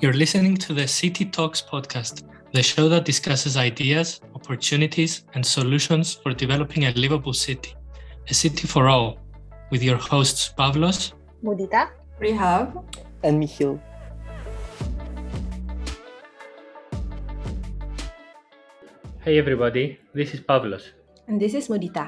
You're listening to the City Talks podcast, the show that discusses ideas, opportunities, and solutions for developing a livable city, a city for all, with your hosts Pavlos, Mudita, Rehab, and Michiel. Hey everybody, this is Pavlos. and this is Mudita.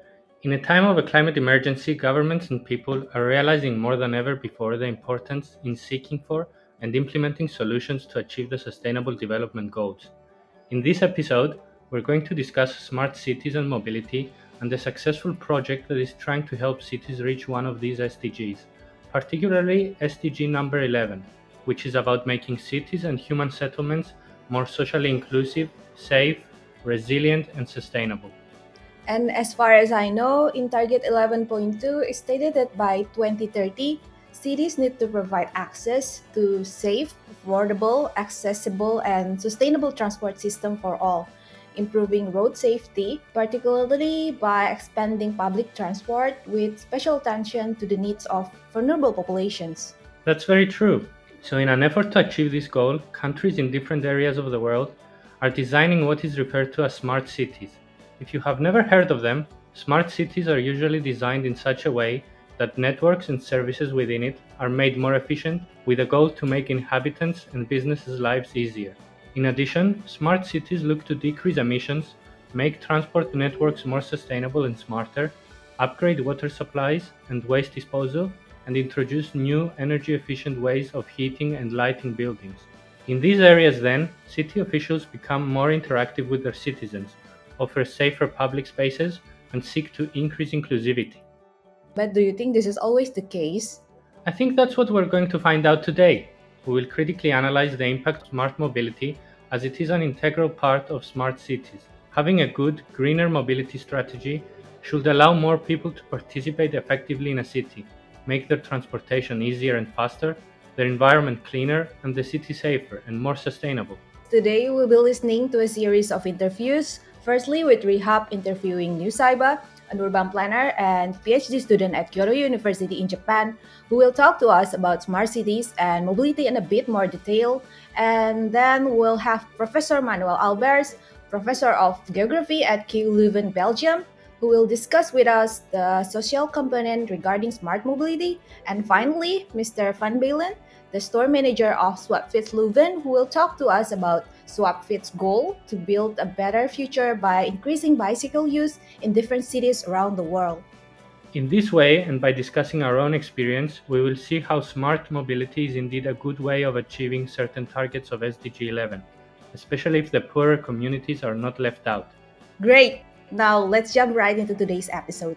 In a time of a climate emergency, governments and people are realizing more than ever before the importance in seeking for and implementing solutions to achieve the Sustainable Development Goals. In this episode, we're going to discuss smart cities and mobility and a successful project that is trying to help cities reach one of these SDGs, particularly SDG number 11, which is about making cities and human settlements more socially inclusive, safe, resilient, and sustainable. And as far as I know, in Target 11.2, it stated that by 2030, cities need to provide access to safe, affordable, accessible, and sustainable transport system for all, improving road safety, particularly by expanding public transport with special attention to the needs of vulnerable populations. That's very true. So, in an effort to achieve this goal, countries in different areas of the world are designing what is referred to as smart cities. If you have never heard of them, smart cities are usually designed in such a way that networks and services within it are made more efficient, with a goal to make inhabitants and businesses' lives easier. In addition, smart cities look to decrease emissions, make transport networks more sustainable and smarter, upgrade water supplies and waste disposal, and introduce new energy-efficient ways of heating and lighting buildings. In these areas then, city officials become more interactive with their citizens, offer safer public spaces, and seek to increase inclusivity. But do you think this is always the case? I think that's what we're going to find out today. We will critically analyze the impact of smart mobility as it is an integral part of smart cities. Having a good, greener mobility strategy should allow more people to participate effectively in a city, make their transportation easier and faster, their environment cleaner, and the city safer and more sustainable. Today, we'll be listening to a series of interviews, firstly with Rehab interviewing Nusaiba, an urban planner and PhD student at Kyoto University in Japan, who will talk to us about smart cities and mobility in a bit more detail. And then we'll have Professor Manuel Albers, Professor of Geography at KU Leuven, Belgium, who will discuss with us the social component regarding smart mobility. And finally, Mr. Van Balen, the store manager of Swapfits Leuven, who will talk to us about Swapfits' goal to build a better future by increasing bicycle use in different cities around the world. In this way, and by discussing our own experience, we will see how smart mobility is indeed a good way of achieving certain targets of SDG 11, especially if the poorer communities are not left out. Great! Now let's jump right into today's episode.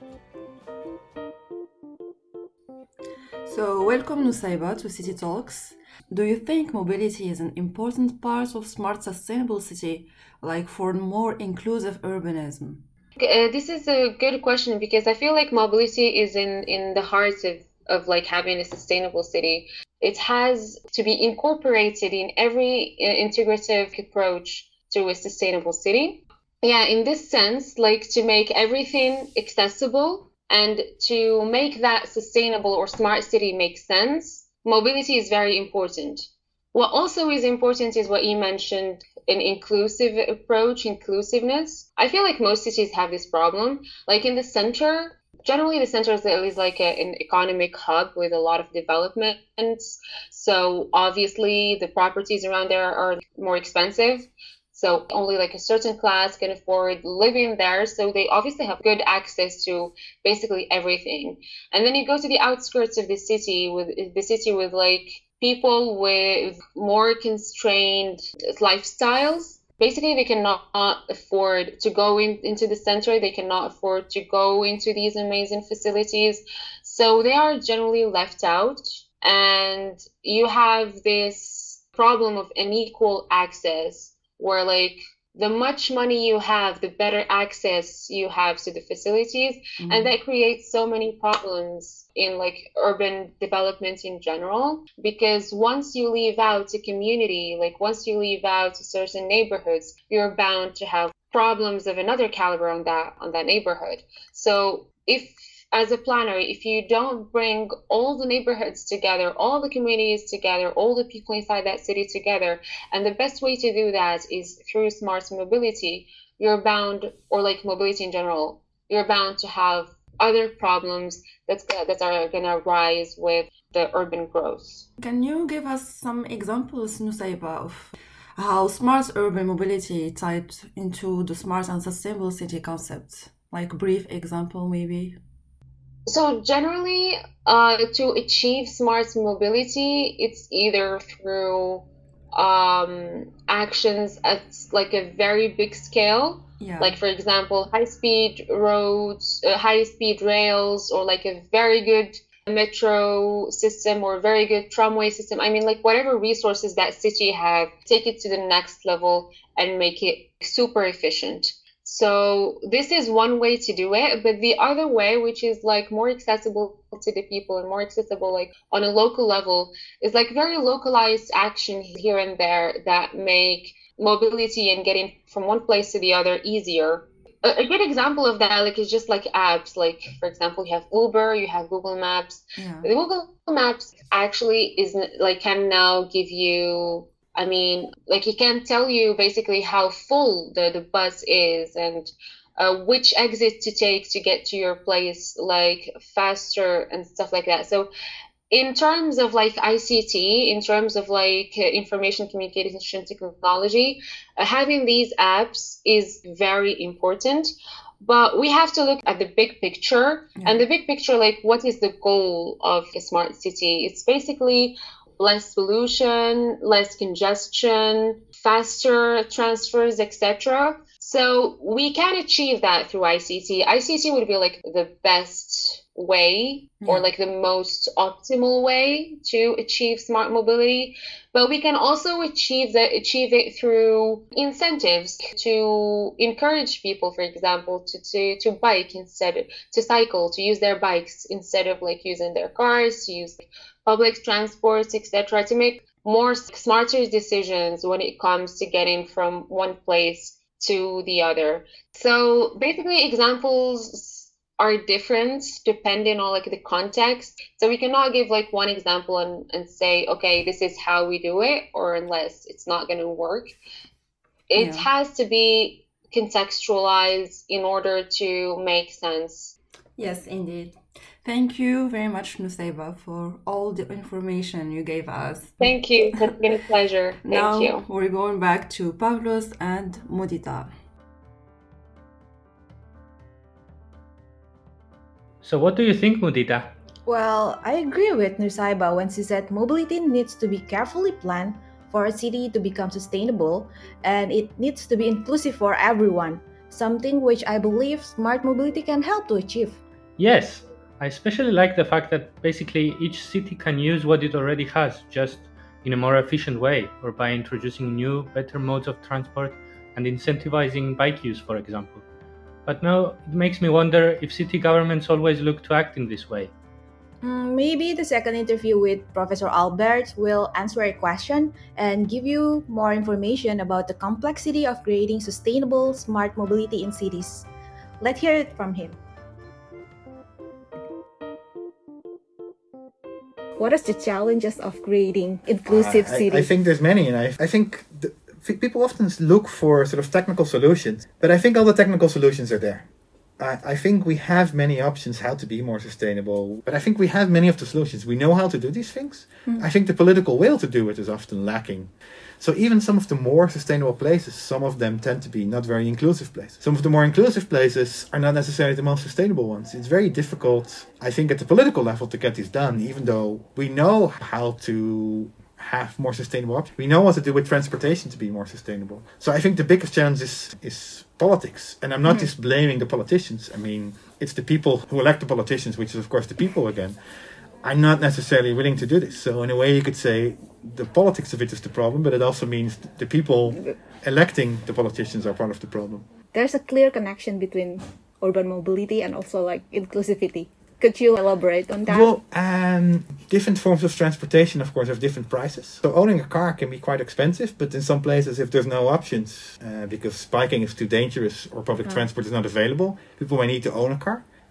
So welcome Nusaiba to City Talks. Do you think mobility is an important part of smart sustainable city, like for more inclusive urbanism? This is a good question because I feel like mobility is in the heart of like having a sustainable city. It has to be incorporated in every integrative approach to a sustainable city. Yeah, in this sense, like to make everything accessible and to make that sustainable or smart city make sense, mobility is very important. What also is important is what you mentioned, an inclusive approach, inclusiveness. I feel like most cities have this problem. Like in the center, generally the center is like an economic hub with a lot of developments. So obviously the properties around there are more expensive. So only like a certain class can afford living there. So they obviously have good access to basically everything. And then you go to the outskirts of the city with like people with more constrained lifestyles. Basically, they cannot afford to go into the center. They cannot afford to go into these amazing facilities. So they are generally left out. And you have this problem of unequal access, where like the much money you have, the better access you have to the facilities. Mm-hmm. And that creates so many problems in like urban development in general, because once you leave out a community, like once you leave out certain neighborhoods, you're bound to have problems of another caliber on that neighborhood. So if as a planner, if you don't bring all the neighborhoods together, all the communities together, all the people inside that city together, and the best way to do that is through smart mobility, you're bound, or like mobility in general, you're bound to have other problems that are going to rise with the urban growth. Can you give us some examples, Nusayba, of how smart urban mobility tied into the smart and sustainable city concept? Like brief example, maybe? So generally, to achieve smart mobility, it's either through actions at like a very big scale. Yeah. Like, for example, high-speed roads, high-speed rails, or like a very good metro system or very good tramway system. I mean, like whatever resources that city have, take it to the next level and make it super efficient. So this is one way to do it, but the other way, which is like more accessible to the people and more accessible like on a local level, is like very localized action here and there that make mobility and getting from one place to the other easier. A good example of that like is just like apps. Like, for example, you have Uber, you have Google Maps. Yeah. The Google Maps actually is like can now give you, I mean, like it can tell you basically how full the bus is and which exit to take to get to your place like faster and stuff like that. So in terms of like ICT, in terms of like information communication technology, having these apps is very important. But we have to look at the big picture. Yeah. And the big picture, like what is the goal of a smart city? It's basically less pollution, less congestion, faster transfers, etc. So we can achieve that through ICT. ICT would be like the best way or like the most optimal way to achieve smart mobility. But we can also achieve it through incentives to encourage people, for example, to bike instead, to cycle, to use their bikes instead of like using their cars, to use public transports, etc., to make more smarter decisions when it comes to getting from one place to the other. So basically examples are different depending on like the context. So we cannot give like one example and say, okay, this is how we do it, or unless it's not going to work. It has to be contextualized in order to make sense. Yes, indeed. Thank you very much, Nusayba, for all the information you gave us. Thank you. It's been a pleasure. Thank you. Now we're going back to Pavlos and Mudita. So what do you think, Mudita? Well, I agree with Nusayba when she said mobility needs to be carefully planned for a city to become sustainable, and it needs to be inclusive for everyone, something which I believe smart mobility can help to achieve. Yes, I especially like the fact that basically each city can use what it already has, just in a more efficient way, or by introducing new, better modes of transport and incentivizing bike use, for example. But now it makes me wonder if city governments always look to act in this way. Maybe the second interview with Professor Albert will answer a question and give you more information about the complexity of creating sustainable, smart mobility in cities. Let's hear it from him. What are the challenges of creating inclusive cities? I think there's many, and I think people often look for sort of technical solutions, but I think all the technical solutions are there. I think we have many options how to be more sustainable, but I think we have many of the solutions. We know how to do these things. I think the political will to do it is often lacking. So even some of the more sustainable places, some of them tend to be not very inclusive places. Some of the more inclusive places are not necessarily the most sustainable ones. It's very difficult, I think, at the political level to get these done, even though we know how to have more sustainable options. We know what to do with transportation to be more sustainable. So I think the biggest challenge is politics. And I'm not just blaming the politicians. I mean, it's the people who elect the politicians, which is, of course, the people again. I'm not necessarily willing to do this. So in a way, you could say the politics of it is the problem, but it also means the people electing the politicians are part of the problem. There's a clear connection between urban mobility and also like inclusivity. Could you elaborate on that? Well, different forms of transportation, of course, have different prices. So owning a car can be quite expensive, but in some places, if there's no options, because biking is too dangerous or public transport is not available, people may need to own a car.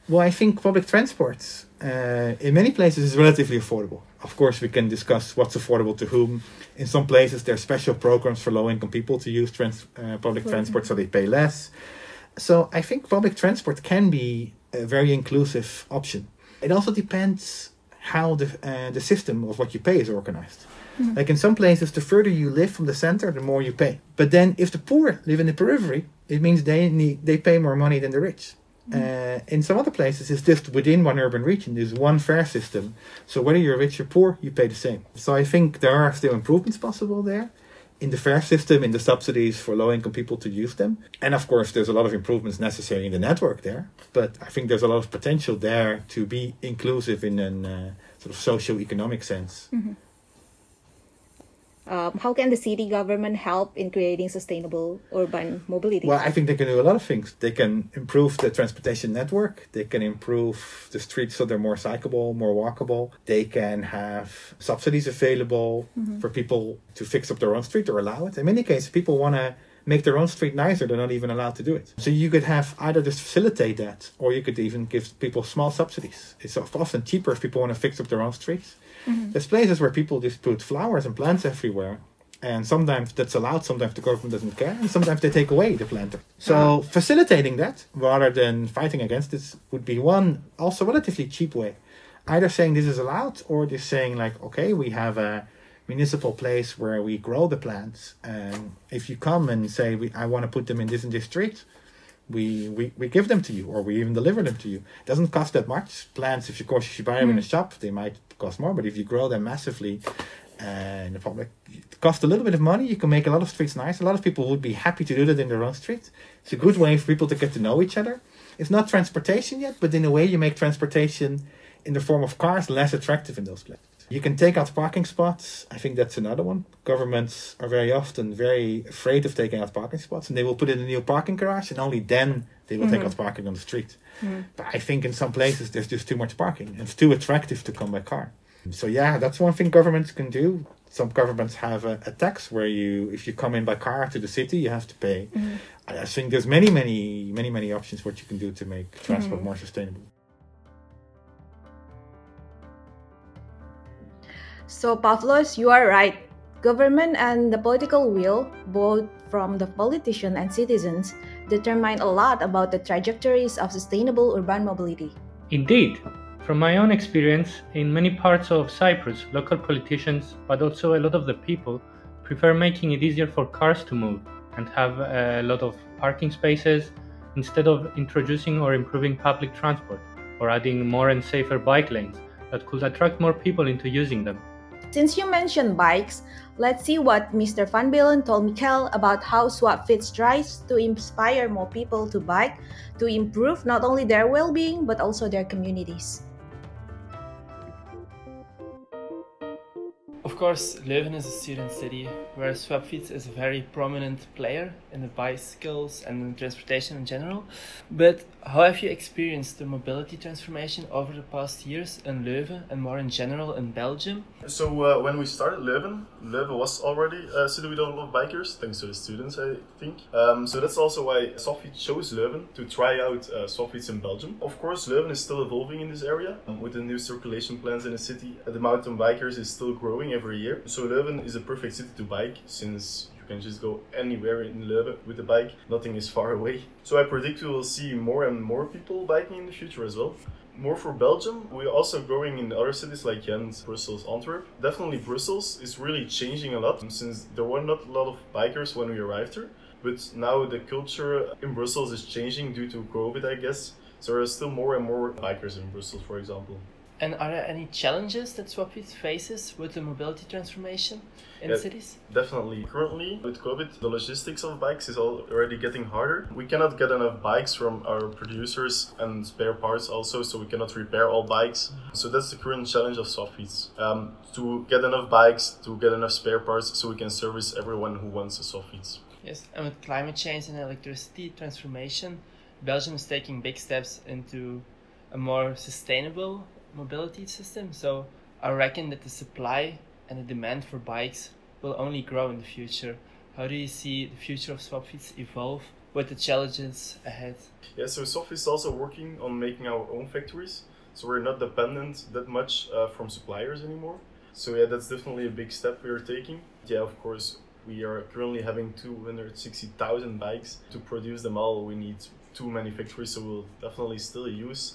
Well, I think public transport in many places is relatively affordable. Of course, we can discuss what's affordable to whom. In some places, there are special programs for low-income people to use public transport, so they pay less. So I think public transport can be a very inclusive option. It also depends how the system of what you pay is organized. Like in some places, the further you live from the center, the more you pay. But then if the poor live in the periphery, it means they pay more money than the rich. In some other places, it's just within one urban region. There's one fare system. So whether you're rich or poor, you pay the same. So I think there are still improvements possible there in the fare system, in the subsidies for low-income people to use them. And of course, there's a lot of improvements necessary in the network there. But I think there's a lot of potential there to be inclusive in a sort of socio-economic sense. How can the city government help in creating sustainable urban mobility? Well, I think they can do a lot of things. They can improve the transportation network. They can improve the streets so they're more cyclable, more walkable. They can have subsidies available for people to fix up their own street or allow it. In many cases, people want to make their own street nicer. They're not even allowed to do it. So you could have either just facilitate that, or you could even give people small subsidies. It's often cheaper if people want to fix up their own streets. There's places where people just put flowers and plants everywhere, and sometimes that's allowed, sometimes the government doesn't care, and sometimes they take away the planter. So facilitating that rather than fighting against it would be one also relatively cheap way. Either saying this is allowed, or just saying like, okay, we have a municipal place where we grow the plants, and if you come and say I want to put them in this street, we give them to you, or we even deliver them to you. It doesn't cost that much. Plants, if you buy them in a shop, they might cost more, but if you grow them massively in the public, it costs a little bit of money. You can make a lot of streets nice. A lot of people would be happy to do that in their own street. It's a good way for people to get to know each other. It's not transportation yet, but in a way you make transportation in the form of cars less attractive in those places. You can take out parking spots. I think that's another one. Governments are very often very afraid of taking out parking spots, and they will put in a new parking garage, and only then they will take out parking on the street. But I think in some places there's just too much parking. It's too attractive to come by car. So yeah, that's one thing governments can do. Some governments have a tax where if you come in by car to the city, you have to pay. I think there's many options what you can do to make transport more sustainable. So, Pavlos, you are right. Government and the political will, both from the politicians and citizens, determine a lot about the trajectories of sustainable urban mobility. Indeed. From my own experience, in many parts of Cyprus, local politicians, but also a lot of the people, prefer making it easier for cars to move and have a lot of parking spaces instead of introducing or improving public transport or adding more and safer bike lanes that could attract more people into using them. Since you mentioned bikes, let's see what Mr. Van Billen told Michael about how Swapfiets tries to inspire more people to bike to improve not only their well-being but also their communities. Of course, Leuven is a student city, where Swapfiets is a very prominent player in the bicycles and in transportation in general. But how have you experienced the mobility transformation over the past years in Leuven and more in general in Belgium? So when we started Leuven was already a city with a lot of bikers, thanks to the students, I think. So that's also why Swapfiets chose Leuven to try out Swapfiets in Belgium. Of course, Leuven is still evolving in this area. With the new circulation plans in the city, the mountain bikers is still growing every year. So Leuven is a perfect city to bike, since you can just go anywhere in Leuven with a bike. Nothing is far away. So I predict we will see more and more people biking in the future as well. More for Belgium, we're also growing in other cities like Ghent, Brussels, Antwerp. Definitely Brussels is really changing a lot, since there were not a lot of bikers when we arrived here. But now the culture in Brussels is changing due to COVID, I guess. So there are still more and more bikers in Brussels, for example. And are there any challenges that Swapfiets faces with the mobility transformation in cities? Definitely. Currently, with COVID, the logistics of bikes is already getting harder. We cannot get enough bikes from our producers and spare parts also, so we cannot repair all bikes. So that's the current challenge of Swapfiets. To get enough bikes, to get enough spare parts, so we can service everyone who wants a Swapfiets. Yes, and with climate change and electricity transformation, Belgium is taking big steps into a more sustainable mobility system. So I reckon that the supply and the demand for bikes will only grow in the future. How do you see the future of Swapfiets evolve with the challenges ahead? Yeah, so Sophie is also working on making our own factories. So we're not dependent that much from suppliers anymore. So yeah, that's definitely a big step we're taking. Yeah, of course, we are currently having 260,000 bikes. To produce them all, we need too many factories, so we'll definitely still use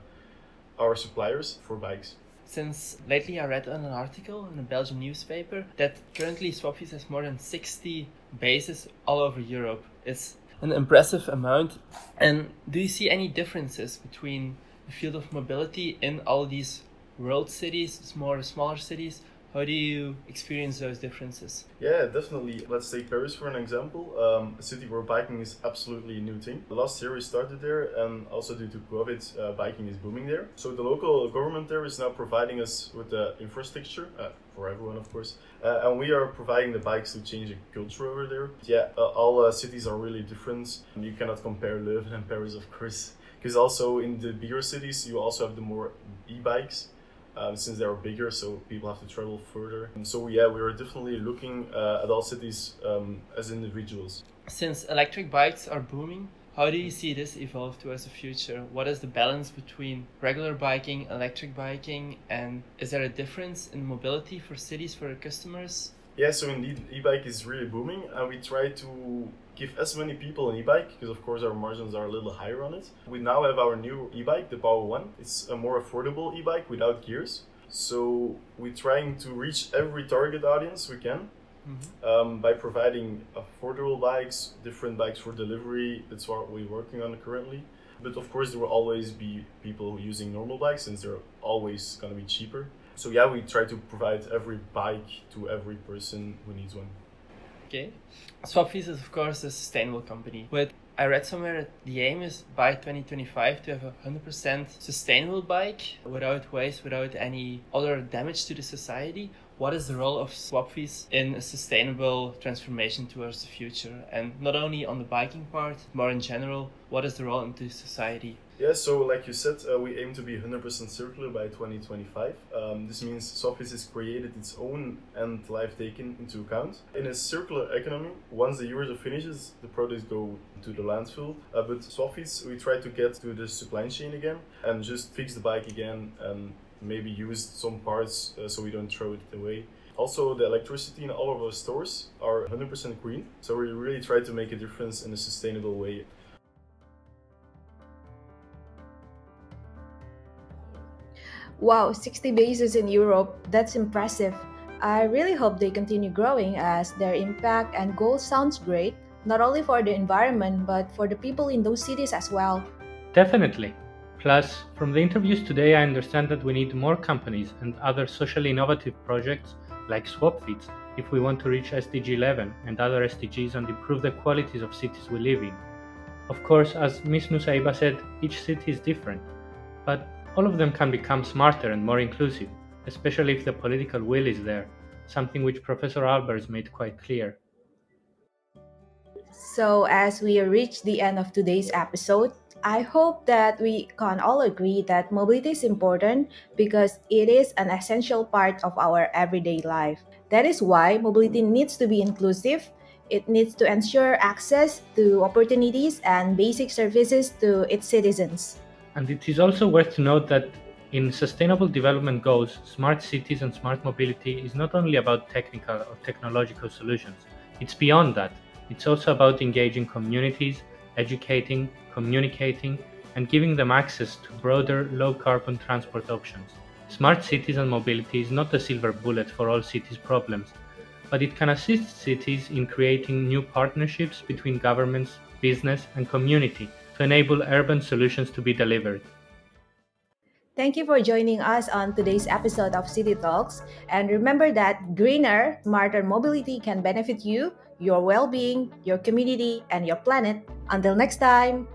our suppliers for bikes. Since lately I read on an article in a Belgian newspaper that currently Swapfiets has more than 60 bases all over Europe. It's an impressive amount. And do you see any differences between the field of mobility in all these world cities, smaller cities? How do you experience those differences? Yeah, definitely. Let's take Paris for an example. A city where biking is absolutely a new thing. Last year we started there, and also due to COVID, biking is booming there. So the local government there is now providing us with the infrastructure, for everyone of course, and we are providing the bikes to change the culture over there. Yeah, all cities are really different. You cannot compare Leuven and Paris, of course, because also in the bigger cities you also have the more e-bikes. Since they are bigger, so people have to travel further. And so yeah, we are definitely looking at all cities as individuals. Since electric bikes are booming, how do you see this evolve towards the future? What is the balance between regular biking, electric biking, and is there a difference in mobility for cities, for customers? Yeah, so indeed, e-bike is really booming, and we try to give as many people an e-bike, because of course our margins are a little higher on it. We now have our new e-bike, the Power One. It's a more affordable e-bike without gears. So we're trying to reach every target audience we can by providing affordable bikes, different bikes for delivery. That's what we're working on currently. But of course there will always be people using normal bikes, since they're always going to be cheaper. So yeah, we try to provide every bike to every person who needs one. Okay. Swapfiets is of course a sustainable company, but I read somewhere that the aim is by 2025 to have a 100% sustainable bike without waste, without any other damage to the society. What is the role of Swapfiets in a sustainable transformation towards the future? And not only on the biking part, more in general, what is the role into society? Yeah, so like you said, we aim to be 100% circular by 2025. This means Swapfiets has created its own end life taken into account. In a circular economy, once the user finishes, the products go to the landfill. But Swapfiets, we try to get to the supply chain again and just fix the bike again and maybe use some parts so we don't throw it away. Also, the electricity in all of our stores are 100% green. So we really try to make a difference in a sustainable way. Wow, 60 bases in Europe, that's impressive. I really hope they continue growing as their impact and goals sounds great, not only for the environment but for the people in those cities as well. Definitely. Plus, from the interviews today, I understand that we need more companies and other socially innovative projects like Swapfiets if we want to reach SDG 11 and other SDGs and improve the qualities of cities we live in. Of course, as Ms. Nusaiba said, each city is different, but all of them can become smarter and more inclusive, especially if the political will is there, something which Professor Albers made quite clear. So, as we reach the end of today's episode, I hope that we can all agree that mobility is important because it is an essential part of our everyday life. That is why mobility needs to be inclusive. It needs to ensure access to opportunities and basic services to its citizens. And it is also worth to note that in Sustainable Development Goals, smart cities and smart mobility is not only about technical or technological solutions. It's beyond that. It's also about engaging communities, educating, communicating, and giving them access to broader, low-carbon transport options. Smart cities and mobility is not a silver bullet for all cities' problems, but it can assist cities in creating new partnerships between governments, business, and community to enable urban solutions to be delivered. Thank you for joining us on today's episode of City Talks. And remember that greener, smarter mobility can benefit you, your well-being, your community, and your planet. Until next time!